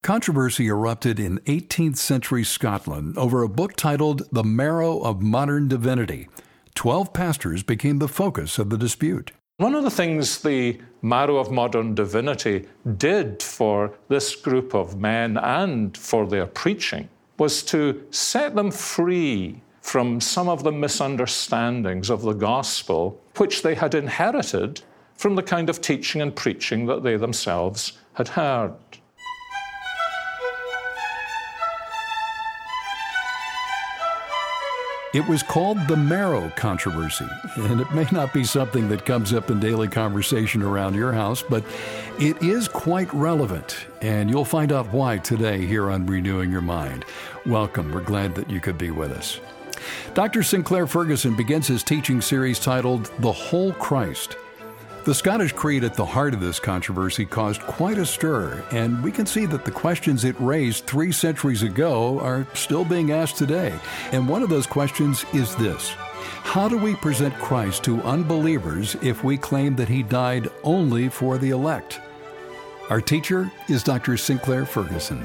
Controversy erupted in 18th century Scotland over a book titled The Marrow of Modern Divinity. 12 pastors became the focus of the dispute. One of the things the Marrow of Modern Divinity did for this group of men and for their preaching was to set them free from some of the misunderstandings of the gospel which they had inherited from the kind of teaching and preaching that they themselves had heard. It was called the Marrow Controversy, and it may not be something that comes up in daily conversation around your house, but it is quite relevant, and you'll find out why today here on Renewing Your Mind. Welcome. We're glad that you could be with us. Dr. Sinclair Ferguson begins his teaching series titled The Whole Christ. The Scottish Creed at the heart of this controversy caused quite a stir, and we can see that the questions it raised 3 centuries ago are still being asked today. And one of those questions is this: how do we present Christ to unbelievers if we claim that he died only for the elect? Our teacher is Dr. Sinclair Ferguson.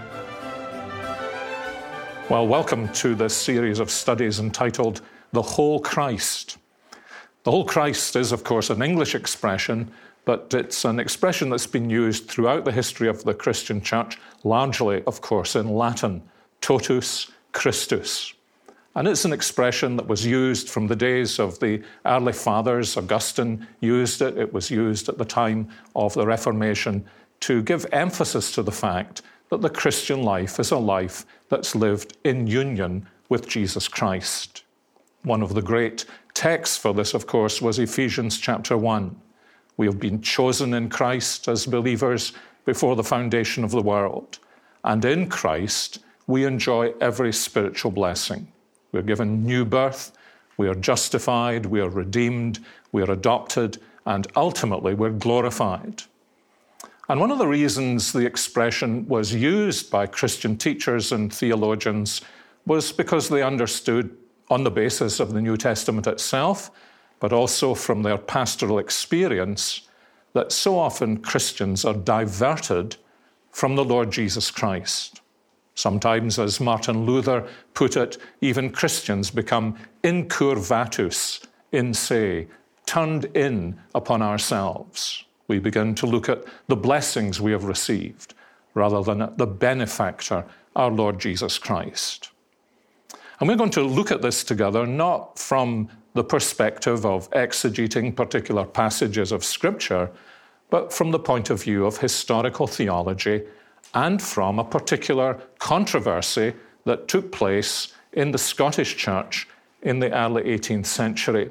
Well, welcome to this series of studies entitled The Whole Christ. The whole Christ is, of course, an English expression, but it's an expression that's been used throughout the history of the Christian church, largely, of course, in Latin, totus Christus. And it's an expression that was used from the days of the early fathers. Augustine used it. It was used at the time of the Reformation to give emphasis to the fact that the Christian life is a life that's lived in union with Jesus Christ. One of the great texts for this, of course, was Ephesians chapter 1. We have been chosen in Christ as believers before the foundation of the world. And in Christ, we enjoy every spiritual blessing. We're given new birth, we are justified, we are redeemed, we are adopted, and ultimately we're glorified. And one of the reasons the expression was used by Christian teachers and theologians was because they understood, on the basis of the New Testament itself, but also from their pastoral experience, that so often Christians are diverted from the Lord Jesus Christ. Sometimes, as Martin Luther put it, even Christians become incurvatus in se, turned in upon ourselves. We begin to look at the blessings we have received rather than at the benefactor, our Lord Jesus Christ. And we're going to look at this together, not from the perspective of exegeting particular passages of Scripture, but from the point of view of historical theology and from a particular controversy that took place in the Scottish Church in the early 18th century.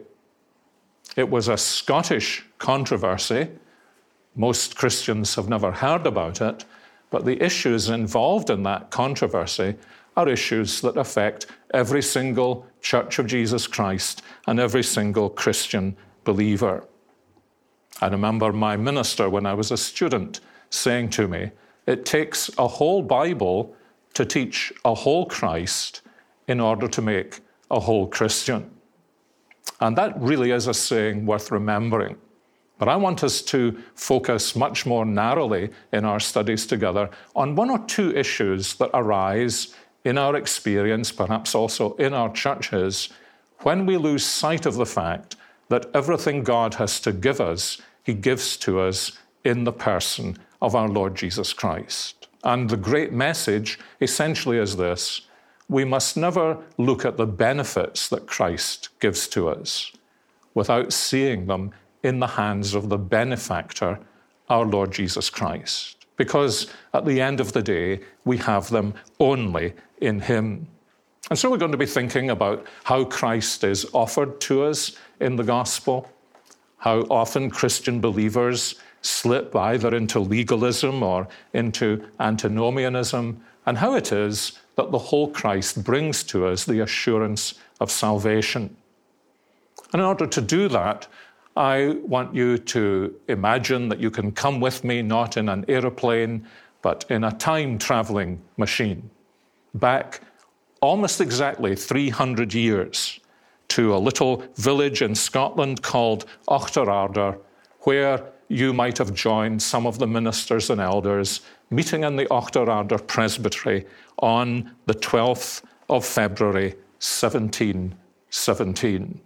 It was a Scottish controversy. Most Christians have never heard about it, but the issues involved in that controversy are issues that affect every single Church of Jesus Christ and every single Christian believer. I remember my minister when I was a student saying to me, it takes a whole Bible to teach a whole Christ in order to make a whole Christian. And that really is a saying worth remembering. But I want us to focus much more narrowly in our studies together on 1 or 2 issues that arise in our experience, perhaps also in our churches, when we lose sight of the fact that everything God has to give us, he gives to us in the person of our Lord Jesus Christ. And the great message essentially is this: we must never look at the benefits that Christ gives to us without seeing them in the hands of the benefactor, our Lord Jesus Christ. Because at the end of the day, we have them only in him. And so we're going to be thinking about how Christ is offered to us in the gospel, how often Christian believers slip either into legalism or into antinomianism, and how it is that the whole Christ brings to us the assurance of salvation. And in order to do that, I want you to imagine that you can come with me not in an aeroplane, but in a time-traveling machine, back almost exactly 300 years to a little village in Scotland called Auchterarder, where you might have joined some of the ministers and elders meeting in the Auchterarder Presbytery on the 12th of February, 1717.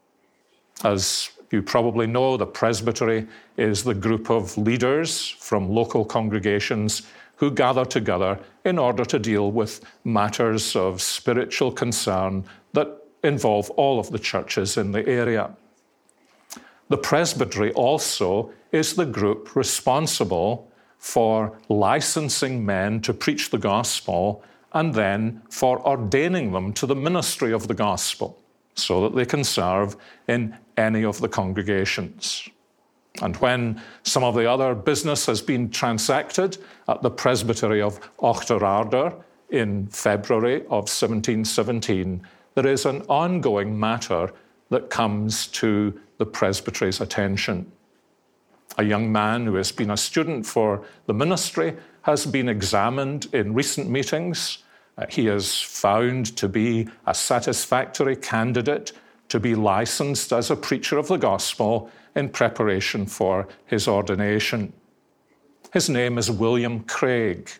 As you probably know, the presbytery is the group of leaders from local congregations who gather together in order to deal with matters of spiritual concern that involve all of the churches in the area. The presbytery also is the group responsible for licensing men to preach the gospel and then for ordaining them to the ministry of the gospel so that they can serve in any of the congregations. And when some of the other business has been transacted at the Presbytery of Auchterarder in February of 1717, there is an ongoing matter that comes to the presbytery's attention. A young man who has been a student for the ministry has been examined in recent meetings. He is found to be a satisfactory candidate to be licensed as a preacher of the gospel in preparation for his ordination. His name is William Craig.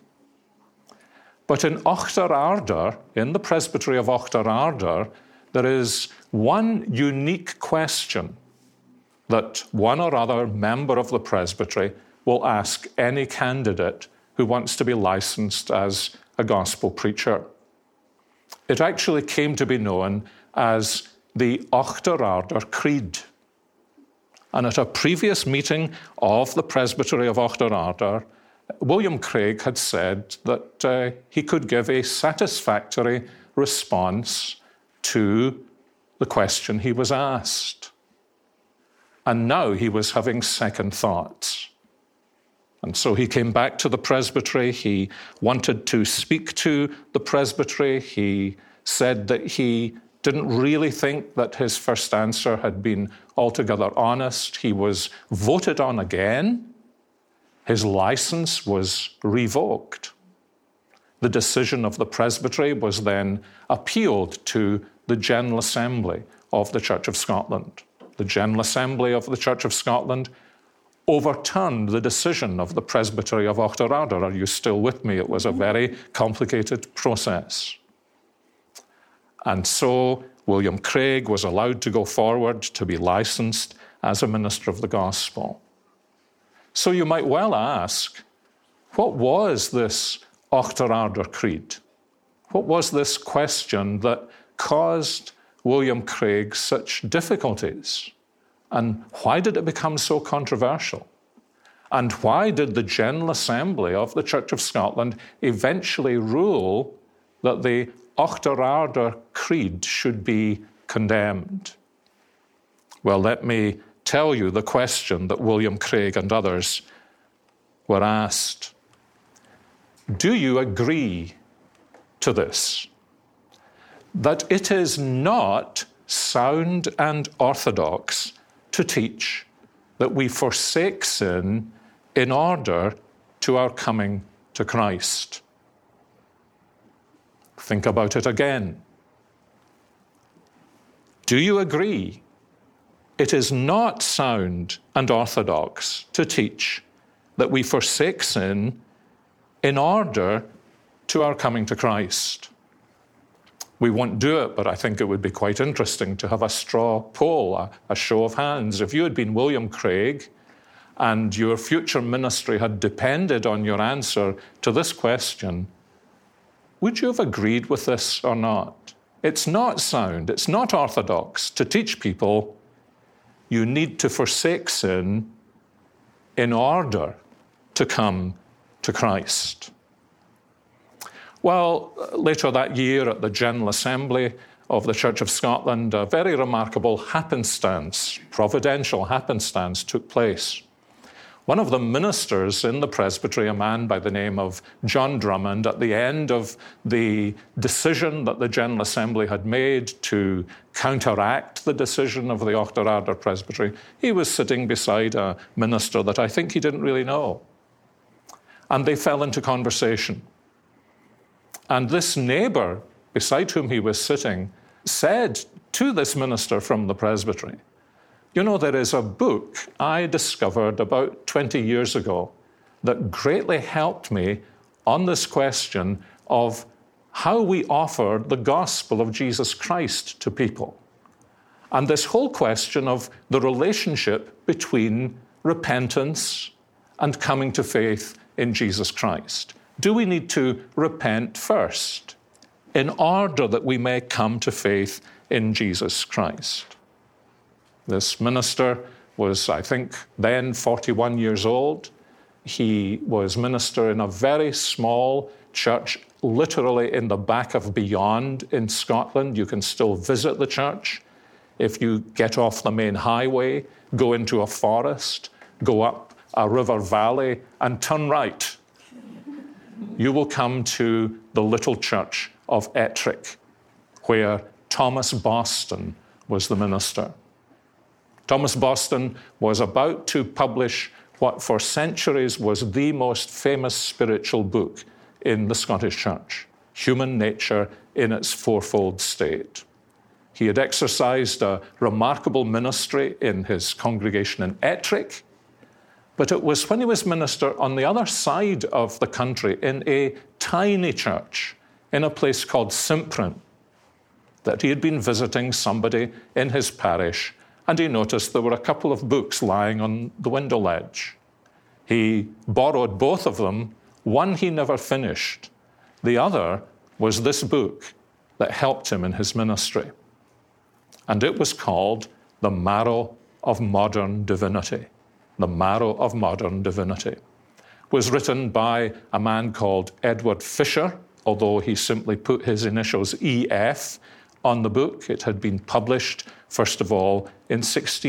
But in Auchterarder, in the Presbytery of Auchterarder, there is one unique question that one or other member of the presbytery will ask any candidate who wants to be licensed as a gospel preacher. It actually came to be known as the Auchterarder Creed. And at a previous meeting of the Presbytery of Auchterarder, William Craig had said that he could give a satisfactory response to the question he was asked. And now he was having second thoughts. And so he came back to the presbytery. He wanted to speak to the presbytery. He said that he didn't really think that his first answer had been altogether honest. He was voted on again. His license was revoked. The decision of the presbytery was then appealed to the General Assembly of the Church of Scotland. The General Assembly of the Church of Scotland overturned the decision of the Presbytery of Auchterarder. Are you still with me? It was a very complicated process. And so William Craig was allowed to go forward to be licensed as a minister of the gospel. So you might well ask, what was this Auchterarder Creed? What was this question that caused William Craig such difficulties? And why did it become so controversial? And why did the General Assembly of the Church of Scotland eventually rule that the Auchterarder Creed should be condemned? Well, let me tell you the question that William Craig and others were asked. Do you agree to this? That it is not sound and orthodox to teach that we forsake sin in order to our coming to Christ. Think about it again. Do you agree it is not sound and orthodox to teach that we forsake sin in order to our coming to Christ? We won't do it, but I think it would be quite interesting to have a straw poll, a show of hands. If you had been William Craig and your future ministry had depended on your answer to this question, would you have agreed with this or not? It's not sound, it's not orthodox to teach people you need to forsake sin in order to come to Christ. Well, later that year at the General Assembly of the Church of Scotland, a very remarkable happenstance, providential happenstance, took place. One of the ministers in the presbytery, a man by the name of John Drummond, at the end of the decision that the General Assembly had made to counteract the decision of the Auchterarder Presbytery, he was sitting beside a minister that I think he didn't really know. And they fell into conversation. And this neighbour beside whom he was sitting said to this minister from the presbytery, you know, there is a book I discovered about 20 years ago that greatly helped me on this question of how we offer the gospel of Jesus Christ to people. And this whole question of the relationship between repentance and coming to faith in Jesus Christ. Do we need to repent first in order that we may come to faith in Jesus Christ? This minister was, I think, then 41 years old. He was minister in a very small church, literally in the back of Beyond in Scotland. You can still visit the church. If you get off the main highway, go into a forest, go up a river valley, and turn right, you will come to the little church of Ettrick, where Thomas Boston was the minister. Thomas Boston was about to publish what for centuries was the most famous spiritual book in the Scottish Church, Human Nature in its Fourfold State. He had exercised a remarkable ministry in his congregation in Ettrick, but it was when he was minister on the other side of the country in a tiny church in a place called Simprin that he had been visiting somebody in his parish, and he noticed there were a couple of books lying on the window ledge. He borrowed both of them. One he never finished. The other was this book that helped him in his ministry. And it was called The Marrow of Modern Divinity. The Marrow of Modern Divinity. It was written by a man called Edward Fisher, although he simply put his initials EF on the book. It had been published, first of all, in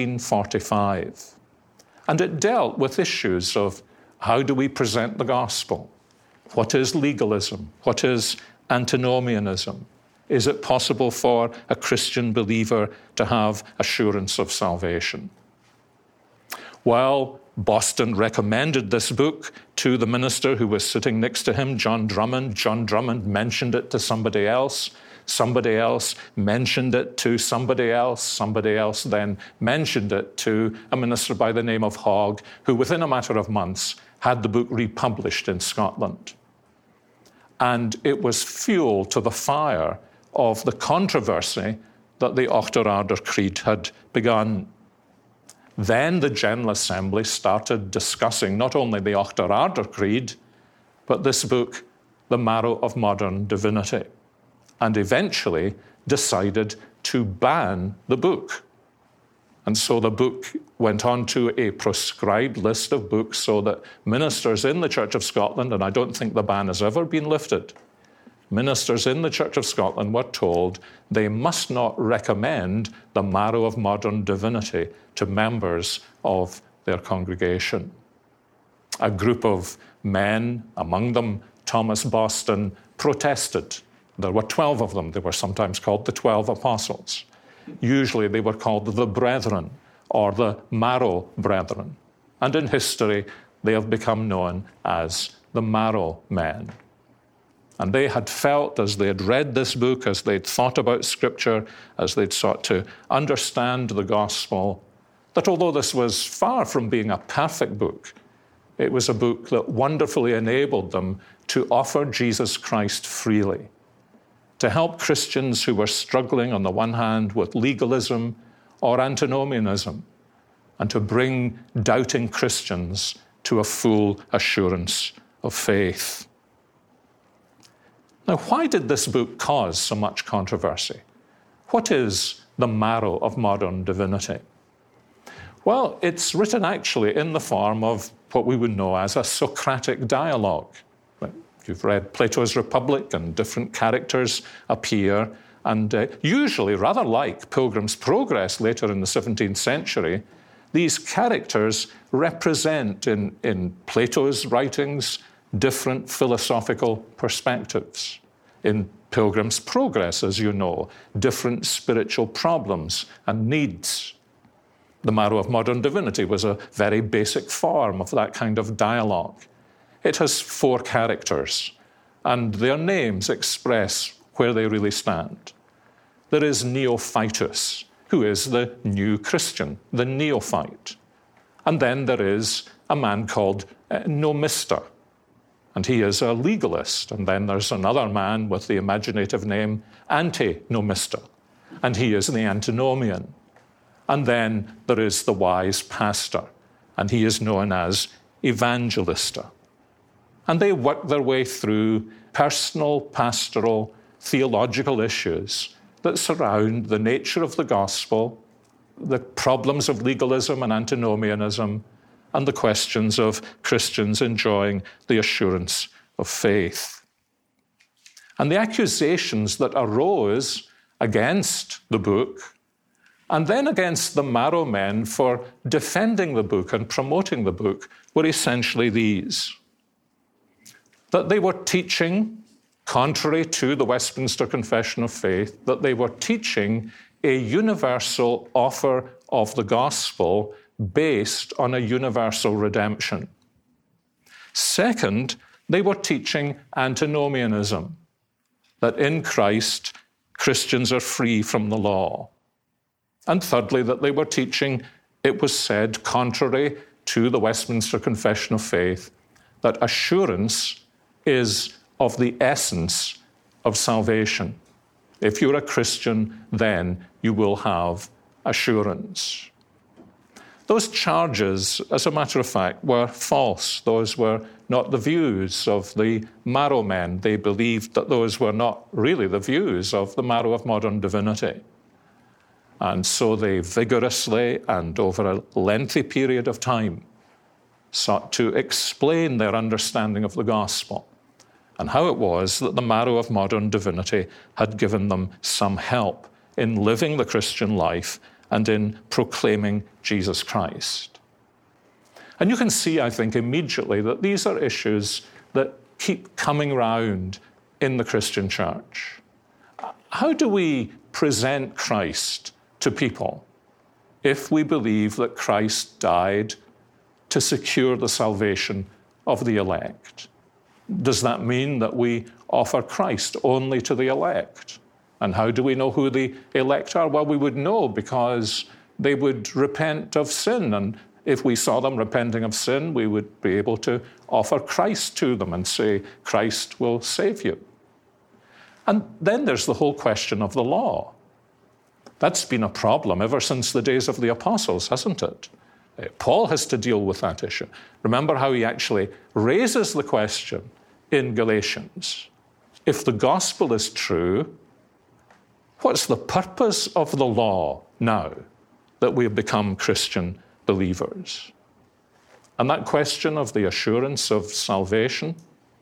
1645. And it dealt with issues of how do we present the gospel? What is legalism? What is antinomianism? Is it possible for a Christian believer to have assurance of salvation? Well, Boston recommended this book to the minister who was sitting next to him, John Drummond. John Drummond mentioned it to somebody else. Somebody else mentioned it to somebody else. Somebody else then mentioned it to a minister by the name of Hogg, who within a matter of months had the book republished in Scotland. And it was fuel to the fire of the controversy that the Auchterarder Creed had begun. Then the General Assembly started discussing not only the Auchterarder Creed, but this book, The Marrow of Modern Divinity, and eventually decided to ban the book. And so the book went on to a proscribed list of books so that ministers in the Church of Scotland, and I don't think the ban has ever been lifted, ministers in the Church of Scotland were told they must not recommend the Marrow of Modern Divinity to members of their congregation. A group of men, among them Thomas Boston, protested. There were 12 of them. They were sometimes called the 12 Apostles. Usually they were called the Brethren or the Marrow Brethren. And in history, they have become known as the Marrow Men. And they had felt, as they had read this book, as they'd thought about Scripture, as they'd sought to understand the gospel, that although this was far from being a perfect book, it was a book that wonderfully enabled them to offer Jesus Christ freely, to help Christians who were struggling on the one hand with legalism or antinomianism, and to bring doubting Christians to a full assurance of faith. Now, why did this book cause so much controversy? What is the marrow of modern divinity? Well, it's written actually in the form of what we would know as a Socratic dialogue. You've read Plato's Republic, and different characters appear, and usually, rather like Pilgrim's Progress later in the 17th century, these characters represent in Plato's writings different philosophical perspectives. In Pilgrim's Progress, as you know, different spiritual problems and needs. The Marrow of Modern Divinity was a very basic form of that kind of dialogue. It has 4 characters, and their names express where they really stand. There is Neophytus, who is the new Christian, the neophyte. And then there is a man called nomister, and he is a legalist. And then there's another man with the imaginative name antinomister, and he is the antinomian. And then there is the wise pastor, and he is known as evangelister. And they work their way through personal, pastoral, theological issues that surround the nature of the gospel, the problems of legalism and antinomianism, and the questions of Christians enjoying the assurance of faith. And the accusations that arose against the book and then against the Marrow men for defending the book and promoting the book were essentially these: that they were teaching, contrary to the Westminster Confession of Faith, that they were teaching a universal offer of the gospel based on a universal redemption. Second, they were teaching antinomianism, that in Christ, Christians are free from the law. And thirdly, that they were teaching, it was said, contrary to the Westminster Confession of Faith, that assurance is of the essence of salvation. If you're a Christian, then you will have assurance. Those charges, as a matter of fact, were false. Those were not the views of the Marrow men. They believed that those were not really the views of the Marrow of modern divinity. And so they vigorously and over a lengthy period of time sought to explain their understanding of the gospel and how it was that the Marrow of modern divinity had given them some help in living the Christian life and in proclaiming Jesus Christ. And you can see, I think, immediately that these are issues that keep coming round in the Christian church. How do we present Christ to people if we believe that Christ died to secure the salvation of the elect? Does that mean that we offer Christ only to the elect? And how do we know who the elect are? Well, we would know because they would repent of sin. And if we saw them repenting of sin, we would be able to offer Christ to them and say, Christ will save you. And then there's the whole question of the law. That's been a problem ever since the days of the apostles, hasn't it? Paul has to deal with that issue. Remember how he actually raises the question in Galatians. If the gospel is true, what's the purpose of the law now that we have become Christian believers? And that question of the assurance of salvation,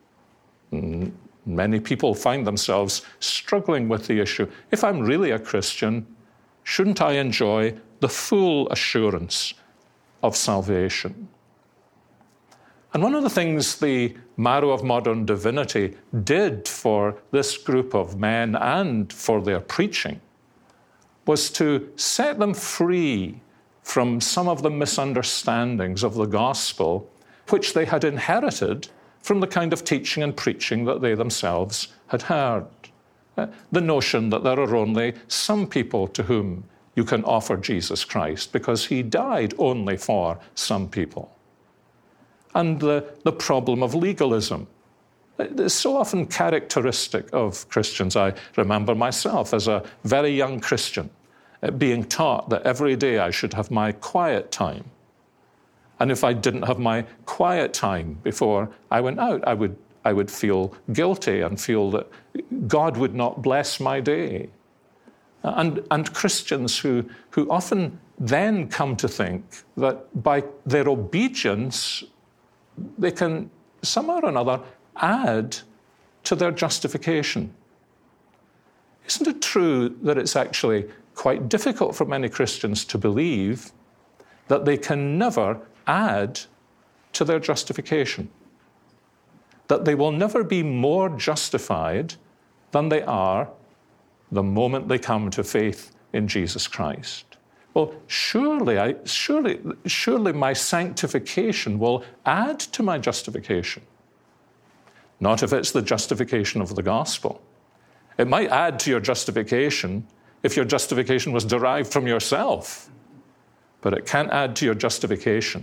many people find themselves struggling with the issue. If I'm really a Christian, shouldn't I enjoy the full assurance of salvation? And one of the things the Marrow of modern divinity did for this group of men and for their preaching was to set them free from some of the misunderstandings of the gospel which they had inherited from the kind of teaching and preaching that they themselves had heard. The notion that there are only some people to whom you can offer Jesus Christ because he died only for some people. And the problem of legalism. It's so often characteristic of Christians. I remember myself as a very young Christian being taught that every day I should have my quiet time. And if I didn't have my quiet time before I went out, I would feel guilty and feel that God would not bless my day. And Christians who often then come to think that by their obedience, they can somehow or another add to their justification. Isn't it true that it's actually quite difficult for many Christians to believe that they can never add to their justification? That they will never be more justified than they are the moment they come to faith in Jesus Christ. Well, surely my sanctification will add to my justification. Not if it's the justification of the gospel. It might add to your justification if your justification was derived from yourself, but it can't add to your justification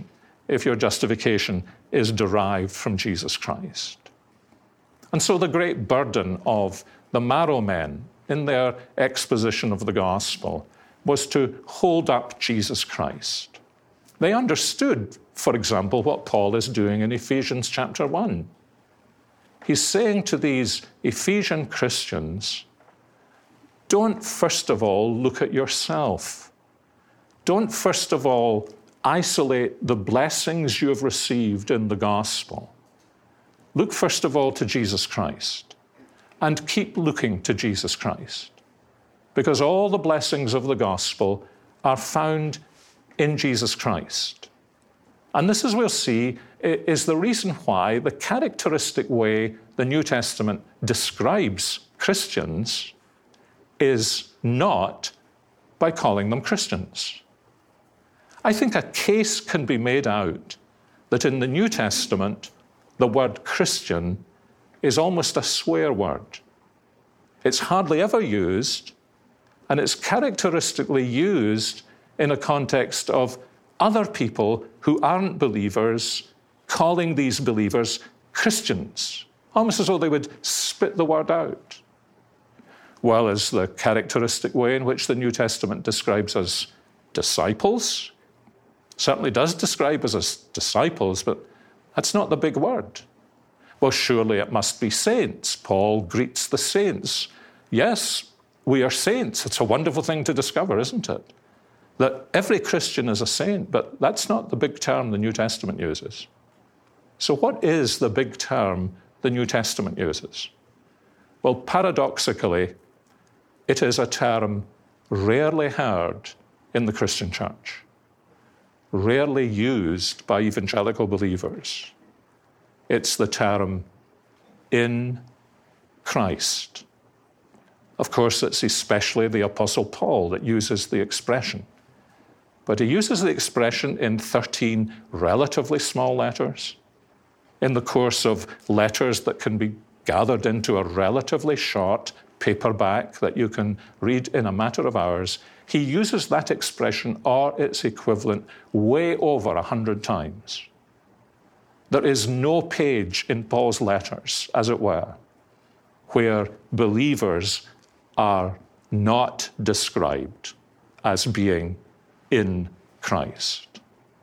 if your justification is derived from Jesus Christ. And so the great burden of the Marrow men in their exposition of the gospel was to hold up Jesus Christ. They understood, for example, what Paul is doing in Ephesians chapter 1. He's saying to these Ephesian Christians, don't first of all look at yourself. Don't first of all isolate the blessings you have received in the gospel. Look first of all to Jesus Christ and keep looking to Jesus Christ, because all the blessings of the gospel are found in Jesus Christ. And this, as we'll see, is the reason why the characteristic way the New Testament describes Christians is not by calling them Christians. I think a case can be made out that in the New Testament, the word Christian is almost a swear word. It's hardly ever used, and it's characteristically used in a context of other people who aren't believers calling these believers Christians, almost as though they would spit the word out. Well, as the characteristic way in which the New Testament describes us disciples, certainly does describe us as disciples, but that's not the big word. Well, surely it must be saints. Paul greets the saints. Yes, we are saints. It's a wonderful thing to discover, isn't it? That every Christian is a saint, but that's not the big term the New Testament uses. So what is the big term the New Testament uses? Well, paradoxically, it is a term rarely heard in the Christian church, rarely used by evangelical believers. It's the term in Christ. Of course, it's especially the Apostle Paul that uses the expression. But he uses the expression in 13 relatively small letters. In the course of letters that can be gathered into a relatively short paperback that you can read in a matter of hours, he uses that expression or its equivalent way over 100 times. There is no page in Paul's letters, as it were, where believers are not described as being in Christ.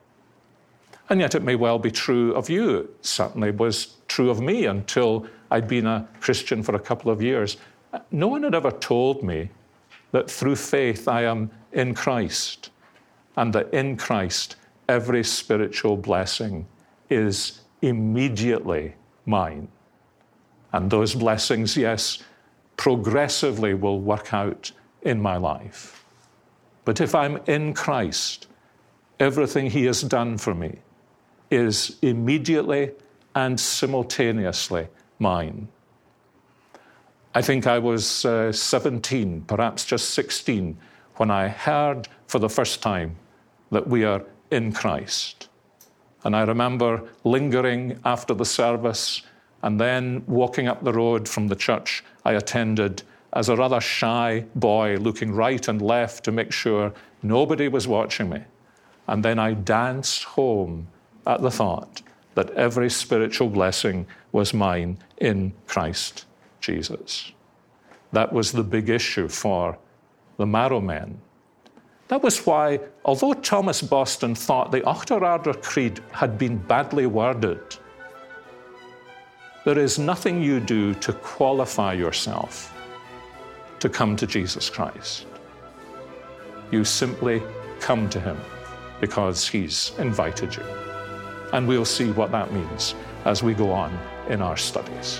And yet it may well be true of you. It certainly was true of me until I'd been a Christian for a couple of years. No one had ever told me that through faith I am in Christ, and that in Christ every spiritual blessing is immediately mine. And those blessings, yes, progressively will work out in my life. But if I'm in Christ, everything he has done for me is immediately and simultaneously mine. I think I was 17, perhaps just 16, when I heard for the first time that we are in Christ. And I remember lingering after the service and then walking up the road from the church I attended as a rather shy boy, looking right and left to make sure nobody was watching me. And then I danced home at the thought that every spiritual blessing was mine in Christ Jesus. That was the big issue for the Marrow men. That was why, although Thomas Boston thought the Achterarder Creed had been badly worded, there is nothing you do to qualify yourself to come to Jesus Christ. You simply come to him because he's invited you. And we'll see what that means as we go on in our studies.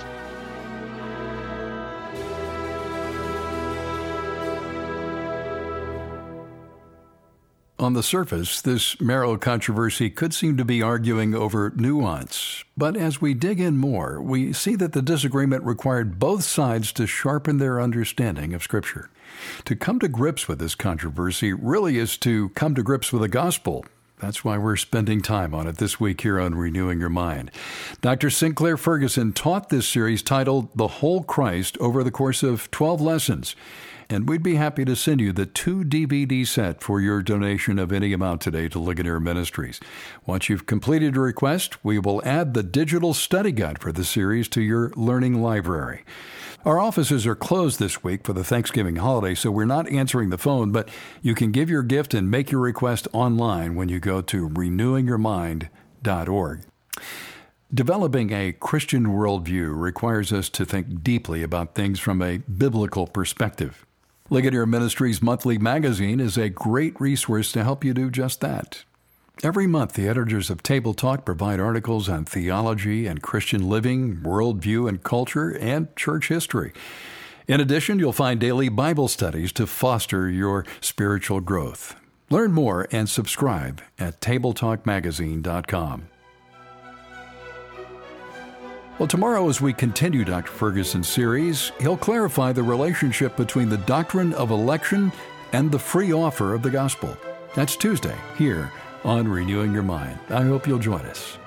On the surface, this Marrow controversy could seem to be arguing over nuance. But as we dig in more, we see that the disagreement required both sides to sharpen their understanding of Scripture. To come to grips with this controversy really is to come to grips with the gospel. That's why we're spending time on it this week here on Renewing Your Mind. Dr. Sinclair Ferguson taught this series titled The Whole Christ over the course of 12 lessons. And we'd be happy to send you the 2 DVD set for your donation of any amount today to Ligonier Ministries. Once you've completed your request, we will add the digital study guide for the series to your learning library. Our offices are closed this week for the Thanksgiving holiday, so we're not answering the phone, but you can give your gift and make your request online when you go to renewingyourmind.org. Developing a Christian worldview requires us to think deeply about things from a biblical perspective. Ligonier Ministries Monthly Magazine is a great resource to help you do just that. Every month, the editors of Table Talk provide articles on theology and Christian living, worldview and culture, and church history. In addition, you'll find daily Bible studies to foster your spiritual growth. Learn more and subscribe at tabletalkmagazine.com. Well, tomorrow, as we continue Dr. Ferguson's series, he'll clarify the relationship between the doctrine of election and the free offer of the gospel. That's Tuesday, here on Renewing Your Mind. I hope you'll join us.